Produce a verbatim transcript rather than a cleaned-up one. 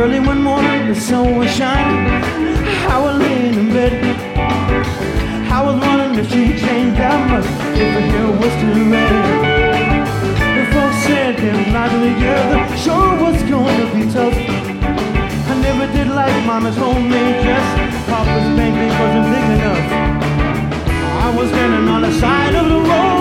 Early one morning, the sun was shining. I was laying in bed. I was wondering if she changed that much, if her hair was still red. The folks said them not together, sure was going to be tough. I never did like Mama's homemade dress. Papa's pancake wasn't big enough. I was standing on the side of the road.